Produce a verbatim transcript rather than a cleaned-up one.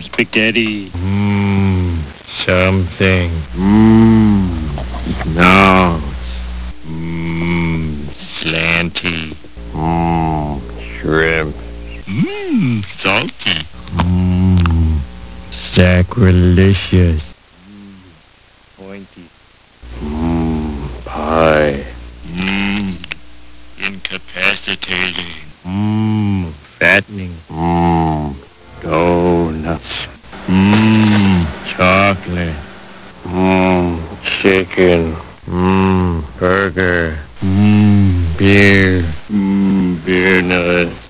spaghetti. Mmm, something. Mmm, no. Mmm, slanty. Mmm, shrimp. Mmm, salty. Mmm, sacrilegious. Pointy. Mmm, pie. Mmm, incapacitating. Mmm, fattening. Mmm, donuts. Mmm, chocolate. Mmm, chicken. Mmm, burger. Mmm, beer. Mmm, beer nuts.